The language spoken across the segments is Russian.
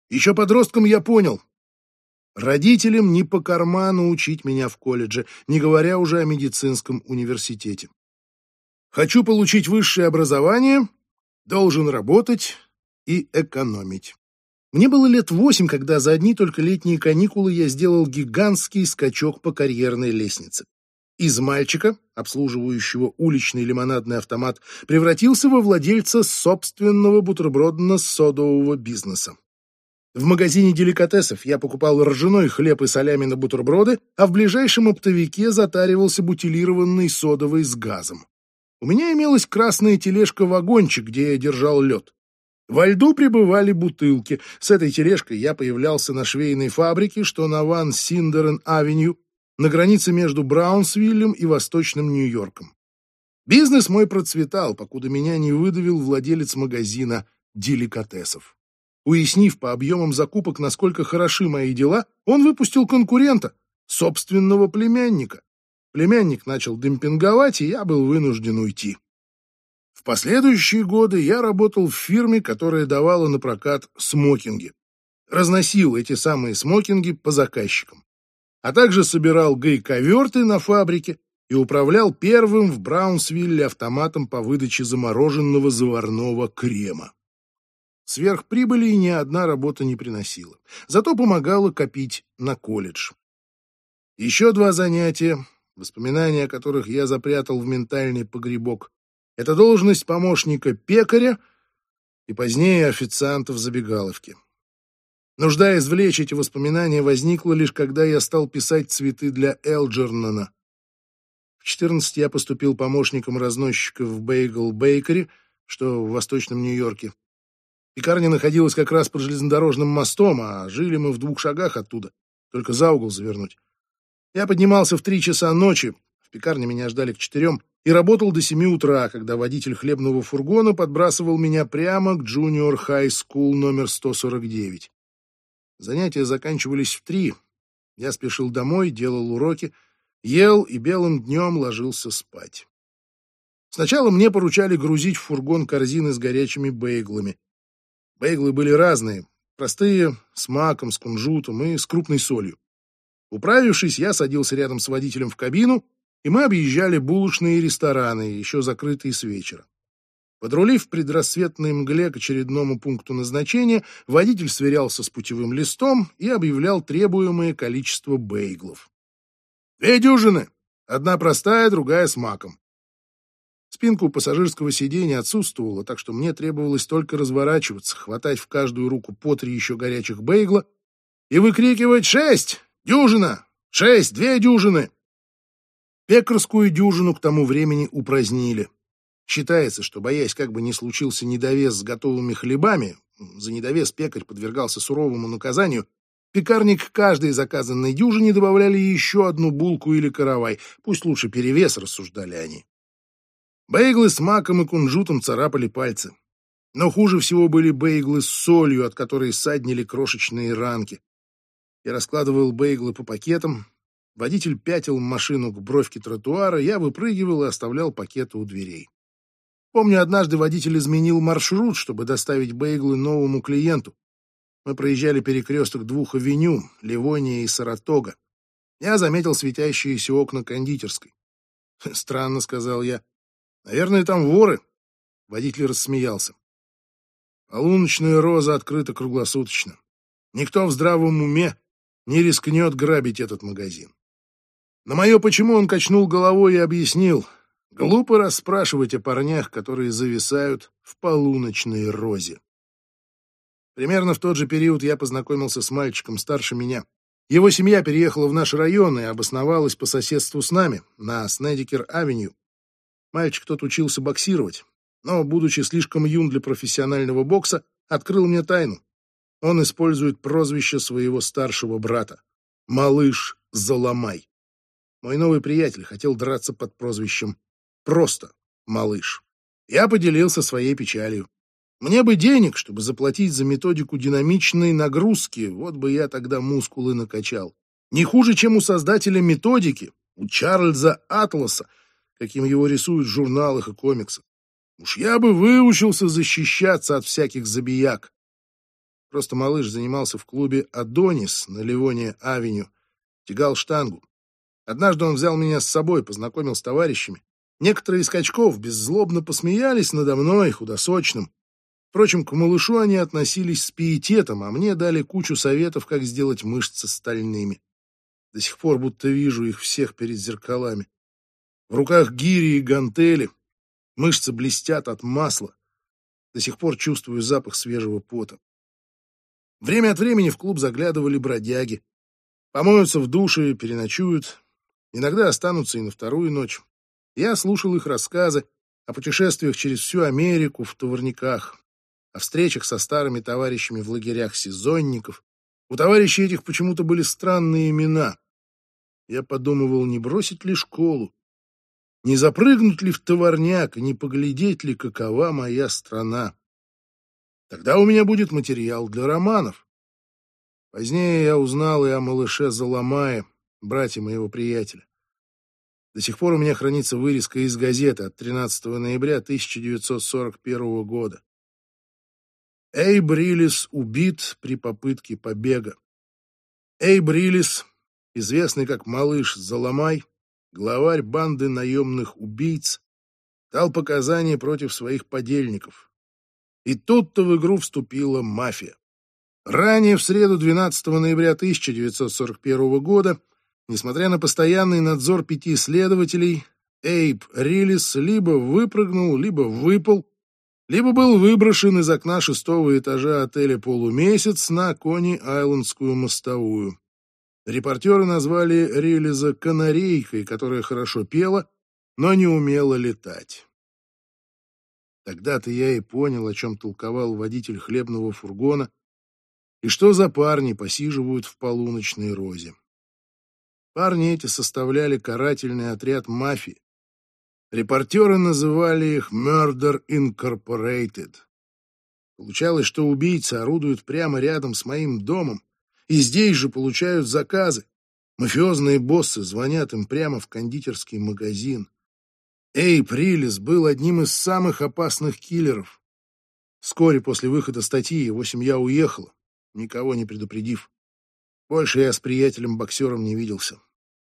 Еще подростком я понял, родителям не по карману учить меня в колледже, не говоря уже о медицинском университете. Хочу получить высшее образование, должен работать и экономить. Мне было лет 8, когда за одни только летние каникулы я сделал гигантский скачок по карьерной лестнице. Из мальчика, обслуживающего уличный лимонадный автомат, превратился во владельца собственного бутербродно-содового бизнеса. В магазине деликатесов я покупал ржаной хлеб и солями на бутерброды, а в ближайшем оптовике затаривался бутилированной содовой с газом. У меня имелась красная тележка-вагончик, где я держал лед. Во льду прибывали бутылки. С этой тележкой я появлялся на швейной фабрике, что на Ван Синдерен-авеню, на границе между Браунсвиллем и Восточным Нью-Йорком. Бизнес мой процветал, покуда меня не выдавил владелец магазина деликатесов. Уяснив по объемам закупок, насколько хороши мои дела, он выпустил конкурента, собственного племянника. Племянник начал демпинговать, и я был вынужден уйти. В последующие годы я работал в фирме, которая давала на прокат смокинги. Разносил эти самые смокинги по заказчикам. А также собирал гайковерты на фабрике и управлял первым в Браунсвилле автоматом по выдаче замороженного заварного крема. Сверхприбыли ни одна работа не приносила, зато помогала копить на колледж. Еще 2 занятия, воспоминания о которых я запрятал в ментальный погребок. Это должность помощника пекаря и позднее официанта в забегаловке. Нужда извлечь эти воспоминания возникла лишь когда я стал писать цветы для Элджернона. В 14 я поступил помощником разносчика в Бейгл Бейкери, что в Восточном Нью-Йорке. Пекарня находилась как раз под железнодорожным мостом, а жили мы в 2 шагах оттуда, только за угол завернуть. Я поднимался в 3 часа ночи, в пекарне меня ждали к 4, и работал до 7 утра, когда водитель хлебного фургона подбрасывал меня прямо к Junior High School номер 149. Занятия заканчивались в 3. Я спешил домой, делал уроки, ел и белым днем ложился спать. Сначала мне поручали грузить в фургон корзины с горячими бейглами. Бейглы были разные, простые, с маком, с кунжутом и с крупной солью. Управившись, я садился рядом с водителем в кабину, и мы объезжали булочные и рестораны, еще закрытые с вечера. Подрулив в предрассветной мгле к очередному пункту назначения, водитель сверялся с путевым листом и объявлял требуемое количество бейглов. 2 дюжины, одна простая, другая с маком. Спинка у пассажирского сиденья отсутствовала, так что мне требовалось только разворачиваться, хватать в каждую руку по 3 еще горячих бейгла и выкрикивать: 6! Дюжина! 6! 2 дюжины! Пекарскую дюжину к тому времени упразднили. Считается, что, боясь, как бы ни случился недовес с готовыми хлебами, за недовес пекарь подвергался суровому наказанию, пекарни к каждой заказанной дюжине добавляли еще 1 булку или каравай, пусть лучше перевес, рассуждали они. Бейглы с маком и кунжутом царапали пальцы. Но хуже всего были бейглы с солью, от которой ссаднили крошечные ранки. Я раскладывал бейглы по пакетам, водитель пятил машину к бровке тротуара, я выпрыгивал и оставлял пакеты у дверей. Помню, однажды водитель изменил маршрут, чтобы доставить бейглы новому клиенту. Мы проезжали перекресток 2 авеню, Ливония и Саратога. Я заметил светящиеся окна кондитерской. «Странно», — сказал я. «Наверное, там воры». Водитель рассмеялся. «Полуночная роза открыта круглосуточно. Никто в здравом уме не рискнет грабить этот магазин». На мое «почему» он качнул головой и объяснил: глупо расспрашивать о парнях, которые зависают в полуночной розе. Примерно в тот же период я познакомился с мальчиком старше меня. Его семья переехала в наш район и обосновалась по соседству с нами, на Снедикер-авеню. Мальчик тот учился боксировать, но, будучи слишком юн для профессионального бокса, открыл мне тайну. Он использует прозвище своего старшего брата — Малыш Заломай. Мой новый приятель хотел драться под прозвищем просто Малыш. Я поделился своей печалью. Мне бы денег, чтобы заплатить за методику динамичной нагрузки, вот бы я тогда мускулы накачал. Не хуже, чем у создателя методики, у Чарльза Атласа, каким его рисуют в журналах и комиксах. Уж я бы выучился защищаться от всяких забияк. Просто малыш занимался в клубе «Адонис» на Ливония-авеню, тягал штангу. Однажды он взял меня с собой, познакомил с товарищами. Некоторые из качков беззлобно посмеялись надо мной, худосочным. Впрочем, к малышу они относились с пиететом, а мне дали кучу советов, как сделать мышцы стальными. До сих пор будто вижу их всех перед зеркалами. В руках гири и гантели, мышцы блестят от масла. До сих пор чувствую запах свежего пота. Время от времени в клуб заглядывали бродяги. Помоются в душе, переночуют. Иногда останутся и на вторую ночь. Я слушал их рассказы о путешествиях через всю Америку в товарниках, о встречах со старыми товарищами в лагерях сезонников. У товарищей этих почему-то были странные имена. Я подумывал, не бросить ли школу, не запрыгнуть ли в товарняк и не поглядеть ли, какова моя страна. Тогда у меня будет материал для романов. Позднее я узнал и о малыше Заломае, брате моего приятеля. До сих пор у меня хранится вырезка из газеты от 13 ноября 1941 года. Эйб Риллис убит при попытке побега. Эйб Риллис, известный как малыш Заломай, главарь банды наемных убийц, дал показания против своих подельников. И тут-то в игру вступила мафия. Ранее, в среду 12 ноября 1941 года, несмотря на постоянный надзор 5 следователей, Эйб Риллис либо выпрыгнул, либо выпал, либо был выброшен из окна 6-го этажа отеля «Полумесяц» на Кони-Айлендскую мостовую. Репортеры назвали Риллиза канарейкой, которая хорошо пела, но не умела летать. Тогда-то я и понял, о чем толковал водитель хлебного фургона, и что за парни посиживают в полуночной розе. Парни эти составляли карательный отряд мафии. Репортеры называли их Murder Incorporated. Получалось, что убийцы орудуют прямо рядом с моим домом, и здесь же получают заказы. Мафиозные боссы звонят им прямо в кондитерский магазин. Эйб Риллис был одним из самых опасных киллеров. Вскоре после выхода статьи его семья уехала, никого не предупредив. Больше я с приятелем-боксером не виделся.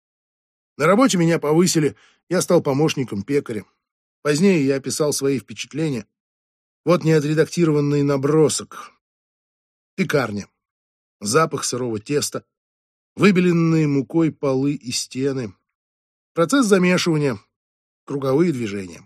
На работе меня повысили, я стал помощником пекаря. Позднее я описал свои впечатления. Вот неотредактированный набросок. Пекарня. Запах сырого теста, выбеленные мукой полы и стены. Процесс замешивания, круговые движения.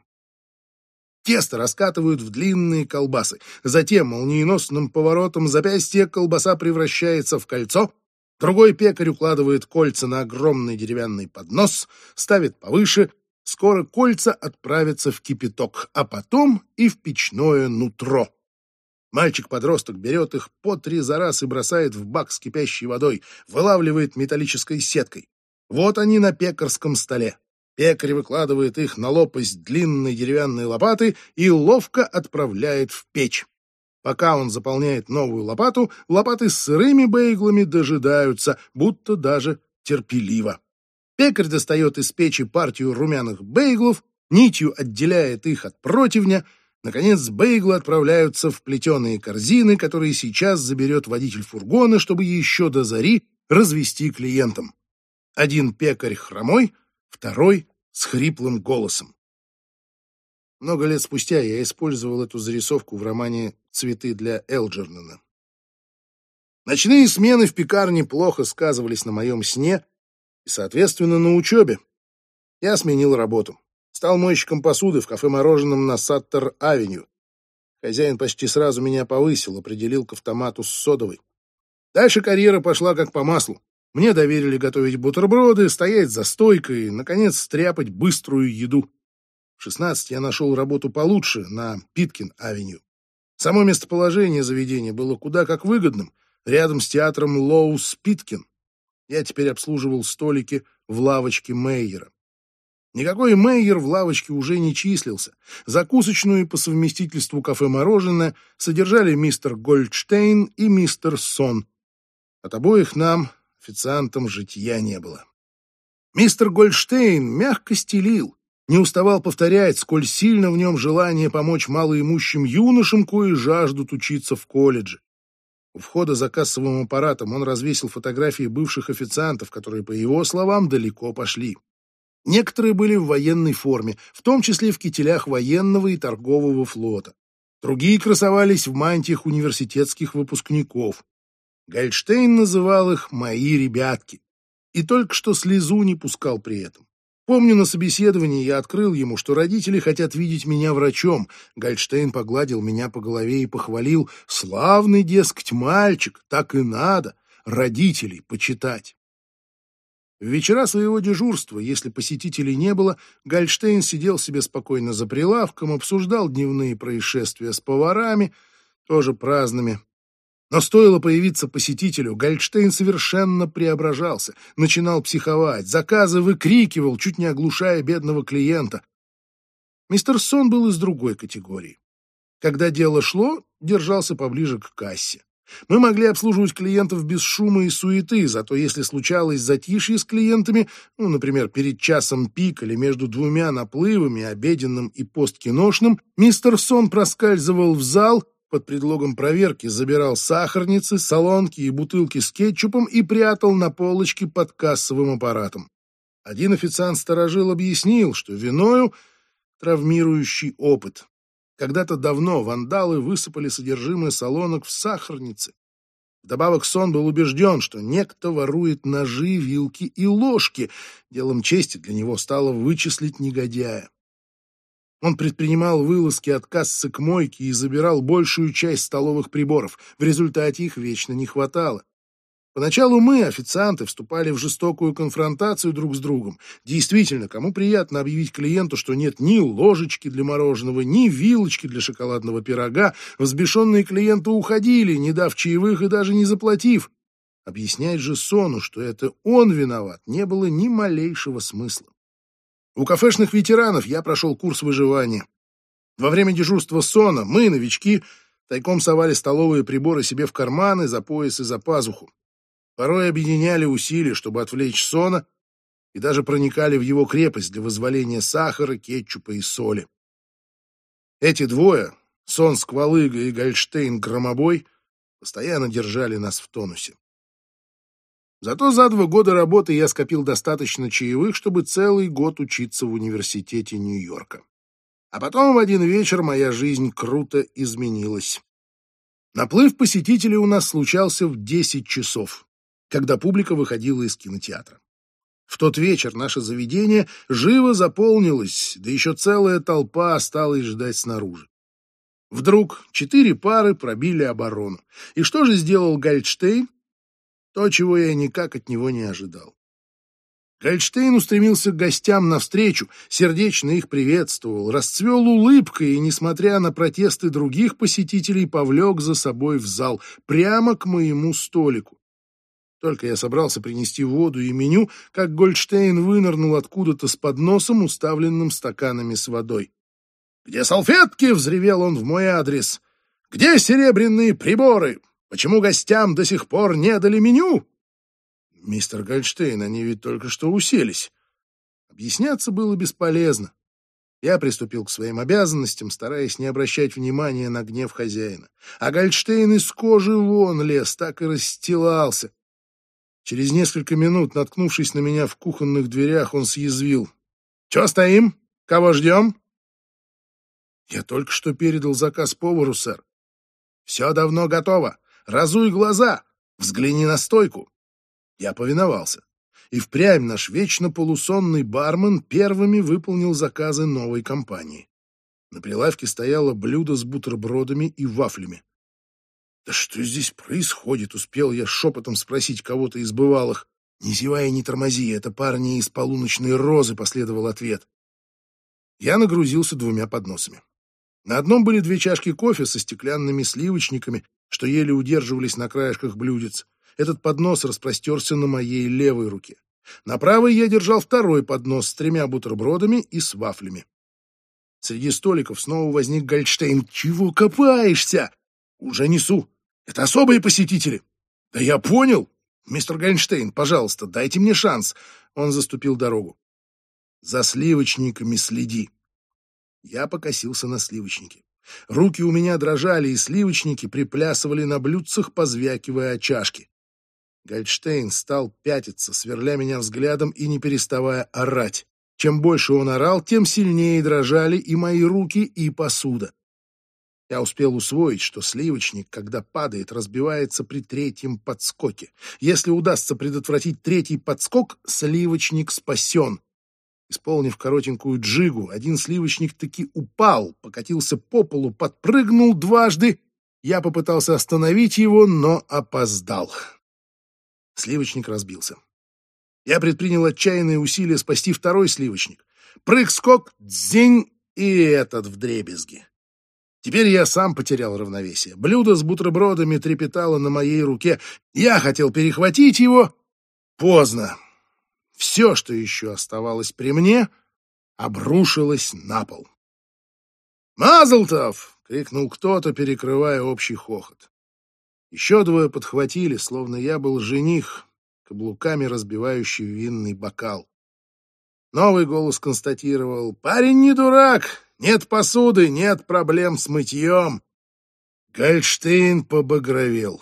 Тесто раскатывают в длинные колбасы. Затем молниеносным поворотом запястья колбаса превращается в кольцо. Другой пекарь укладывает кольца на огромный деревянный поднос, ставит повыше. Скоро кольца отправятся в кипяток, а потом и в печное нутро. Мальчик-подросток берет их по 3 за раз и бросает в бак с кипящей водой, вылавливает металлической сеткой. Вот они на пекарском столе. Пекарь выкладывает их на лопасть длинной деревянной лопаты и ловко отправляет в печь. Пока он заполняет новую лопату, лопаты с сырыми бейглами дожидаются, будто даже терпеливо. Пекарь достает из печи партию румяных бейглов, нитью отделяет их от противня. Наконец, бейглы отправляются в плетеные корзины, которые сейчас заберет водитель фургона, чтобы еще до зари развести клиентам. Один пекарь хромой, второй с хриплым голосом. Много лет спустя я использовал эту зарисовку в романе «Цветы для Элджернона». Ночные смены в пекарне плохо сказывались на моем сне и, соответственно, на учебе. Я сменил работу. Стал мойщиком посуды в кафе-мороженом на Саттер-авеню. Хозяин почти сразу меня повысил, определил к автомату с содовой. Дальше карьера пошла как по маслу. Мне доверили готовить бутерброды, стоять за стойкой и, наконец, стряпать быструю еду. В 16 я нашел работу получше на Питкин-авеню. Само местоположение заведения было куда как выгодным, рядом с театром Лоус-Питкин. Я теперь обслуживал столики в лавочке Мейера. Никакой Мейер в лавочке уже не числился. Закусочную по совместительству кафе-мороженое содержали мистер Гольдштейн и мистер Сон. От обоих нам, официантам, житья не было. Мистер Гольдштейн мягко стелил, не уставал повторять, сколь сильно в нем желание помочь малоимущим юношам, кои жаждут учиться в колледже. У входа за кассовым аппаратом он развесил фотографии бывших официантов, которые, по его словам, далеко пошли. Некоторые были в военной форме, в том числе в кителях военного и торгового флота. Другие красовались в мантиях университетских выпускников. Гольдштейн называл их «мои ребятки» и только что слезу не пускал при этом. Помню, на собеседовании я открыл ему, что родители хотят видеть меня врачом. Гольдштейн погладил меня по голове и похвалил: «Славный, дескать, мальчик, так и надо, родителей почитать». В вечера своего дежурства, если посетителей не было, Гольдштейн сидел себе спокойно за прилавком, обсуждал дневные происшествия с поварами, тоже праздными. Но стоило появиться посетителю, Гольдштейн совершенно преображался, начинал психовать, заказы выкрикивал, чуть не оглушая бедного клиента. Мистер Сон был из другой категории. Когда дело шло, держался поближе к кассе. Мы могли обслуживать клиентов без шума и суеты, зато если случалось затишье с клиентами, например, перед часом пик или между двумя наплывами, обеденным и посткиношным, мистер Сон проскальзывал в зал, под предлогом проверки забирал сахарницы, солонки и бутылки с кетчупом и прятал на полочке под кассовым аппаратом. Один официант-старожил объяснил, что виною травмирующий опыт. Когда-то давно вандалы высыпали содержимое солонок в сахарницы. Вдобавок Сон был убежден, что некто ворует ножи, вилки и ложки. Делом чести для него стало вычислить негодяя. Он предпринимал вылазки от кассы к мойке и забирал большую часть столовых приборов. В результате их вечно не хватало. Поначалу мы, официанты, вступали в жестокую конфронтацию друг с другом. Действительно, кому приятно объявить клиенту, что нет ни ложечки для мороженого, ни вилочки для шоколадного пирога. Взбешенные клиенты уходили, не дав чаевых и даже не заплатив. Объяснять же Сону, что это он виноват, не было ни малейшего смысла. У кафешных ветеранов я прошел курс выживания. Во время дежурства Сона мы, новички, тайком совали столовые приборы себе в карманы, за пояс и за пазуху. Порой объединяли усилия, чтобы отвлечь Сона, и даже проникали в его крепость для вызволения сахара, кетчупа и соли. Эти двое, Сон Сквалыга и Гольдштейн Громобой, постоянно держали нас в тонусе. Зато за 2 года работы я скопил достаточно чаевых, чтобы целый год учиться в университете Нью-Йорка. А потом в один вечер моя жизнь круто изменилась. Наплыв посетителей у нас случался в 10 часов, когда публика выходила из кинотеатра. В тот вечер наше заведение живо заполнилось, да еще целая толпа осталась ждать снаружи. Вдруг 4 пары пробили оборону. И что же сделал Гольдштейн? То, чего я никак от него не ожидал. Гольдштейн устремился к гостям навстречу, сердечно их приветствовал, расцвел улыбкой и, несмотря на протесты других посетителей, повлек за собой в зал, прямо к моему столику. Только я собрался принести воду и меню, как Гольдштейн вынырнул откуда-то с подносом, уставленным стаканами с водой. «Где салфетки?» — взревел он в мой адрес. «Где серебряные приборы? Почему гостям до сих пор не дали меню?» «Мистер Гольдштейн, они ведь только что уселись». Объясняться было бесполезно. Я приступил к своим обязанностям, стараясь не обращать внимания на гнев хозяина. А Гольдштейн из кожи вон лез, так и расстилался. Через несколько минут, наткнувшись на меня в кухонных дверях, он съязвил: «Чё стоим? Кого ждем?» «Я только что передал заказ повару, сэр». «Все давно готово. Разуй глаза. Взгляни на стойку». Я повиновался. И впрямь наш вечно полусонный бармен первыми выполнил заказы новой компании. На прилавке стояло блюдо с бутербродами и вафлями. «Да что здесь происходит?» — успел я шепотом спросить кого-то из бывалых. «Не зевай и не тормози, это парни из полуночной розы», — последовал ответ. Я нагрузился 2 подносами. На одном были 2 чашки кофе со стеклянными сливочниками, что еле удерживались на краешках блюдец. Этот поднос распростерся на моей левой руке. На правой я держал 2 поднос с 3 бутербродами и с вафлями. Среди столиков снова возник Гольдштейн. «Чего копаешься?» «Уже несу. Это особые посетители». «Да я понял. Мистер Гольдштейн, пожалуйста, дайте мне шанс». Он заступил дорогу. «За сливочниками следи». Я покосился на сливочники. Руки у меня дрожали, и сливочники приплясывали на блюдцах, позвякивая о чашки. Гольдштейн стал пятиться, сверля меня взглядом и не переставая орать. Чем больше он орал, тем сильнее дрожали и мои руки, и посуда. Я успел усвоить, что сливочник, когда падает, разбивается при третьем подскоке. Если удастся предотвратить третий подскок, сливочник спасен. Исполнив коротенькую джигу, один сливочник таки упал, покатился по полу, подпрыгнул дважды. Я попытался остановить его, но опоздал. Сливочник разбился. Я предпринял отчаянные усилия спасти второй сливочник. Прыг-скок, дзинь, и этот вдребезги. Теперь я сам потерял равновесие. Блюдо с бутербродами трепетало на моей руке. Я хотел перехватить его. Поздно. Все, что еще оставалось при мне, обрушилось на пол. «Мазлтов!» — крикнул кто-то, перекрывая общий хохот. Еще двое подхватили, словно я был жених, каблуками разбивающий винный бокал. Новый голос констатировал: «Парень не дурак! Нет посуды, нет проблем с мытьем!» Гольдштейн побагровел.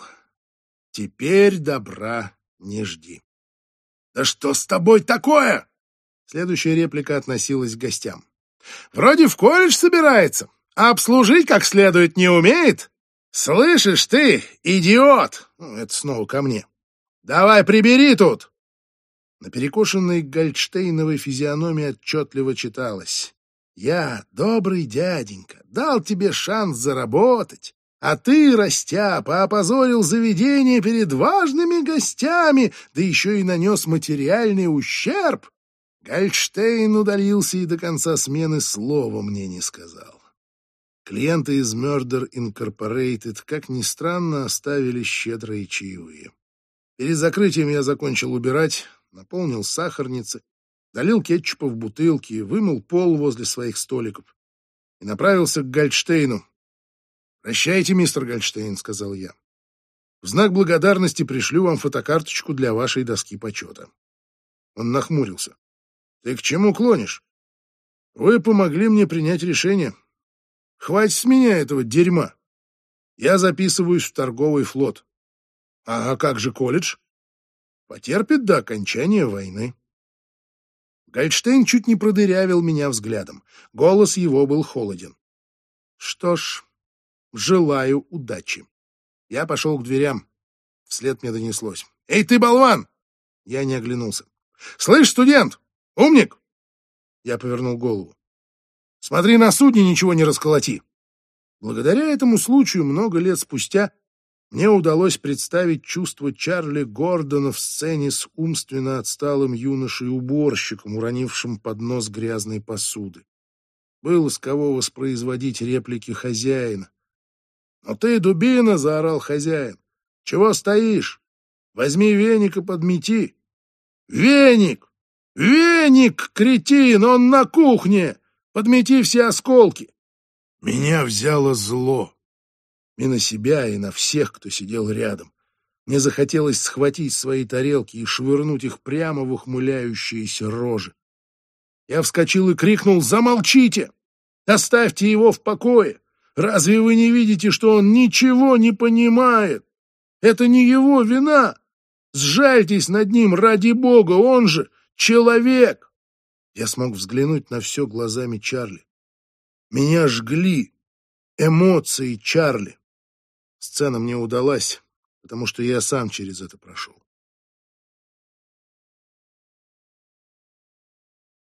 «Теперь добра не жди». «Да что с тобой такое?» Следующая реплика относилась к гостям. «Вроде в колледж собирается, а обслужить как следует не умеет. Слышишь ты, идиот!» Это снова ко мне. «Давай прибери тут!» На перекошенной Гольдштейновой физиономии отчетливо читалось: «Я, добрый дяденька, дал тебе шанс заработать, а ты, растяпа, опозорил заведение перед важными гостями, да еще и нанес материальный ущерб». Гольдштейн удалился и до конца смены слова мне не сказал. Клиенты из Murder Incorporated, как ни странно, оставили щедрые чаевые. Перед закрытием я закончил убирать, наполнил сахарницы, долил кетчупа в бутылки, вымыл пол возле своих столиков и направился к Гольдштейну. «Прощайте, мистер Гольдштейн», — сказал я. «В знак благодарности пришлю вам фотокарточку для вашей доски почета». Он нахмурился. «Ты к чему клонишь? Вы помогли мне принять решение. Хватит с меня этого дерьма. Я записываюсь в торговый флот. А как же колледж? Потерпит до окончания войны». Гольдштейн чуть не продырявил меня взглядом. Голос его был холоден. «Что ж, желаю удачи». Я пошел к дверям. Вслед мне донеслось: «Эй, ты, болван!» Я не оглянулся. «Слышь, студент! Умник!» Я повернул голову. «Смотри, на судне ничего не расколоти». Благодаря этому случаю много лет спустя мне удалось представить чувство Чарли Гордона в сцене с умственно отсталым юношей-уборщиком, уронившим поднос грязной посуды. Было с кого воспроизводить реплики хозяина. «Но ты, дубина!» — заорал хозяин. «Чего стоишь? Возьми веник и подмети». «Веник! Веник, кретин! Он на кухне! Подмети все осколки!» Меня взяло зло. И на себя, и на всех, кто сидел рядом. Мне захотелось схватить свои тарелки и швырнуть их прямо в ухмыляющиеся рожи. Я вскочил и крикнул: «Замолчите! Оставьте его в покое! Разве вы не видите, что он ничего не понимает? Это не его вина! Сжальтесь над ним, ради бога, он же человек!» Я смог взглянуть на все глазами Чарли. Меня жгли эмоции Чарли. Сцена мне удалась, потому что я сам через это прошел.